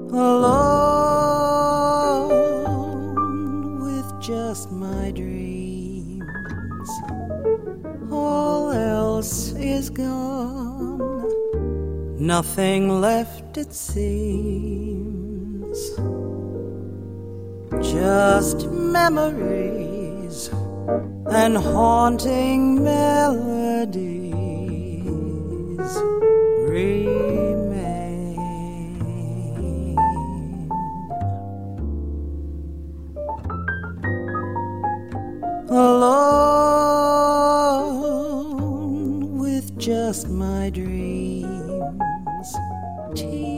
alone with just my dreams. All else is gone, nothing left it seems. Just memories and haunting melodies remain. Alone with just my dreams.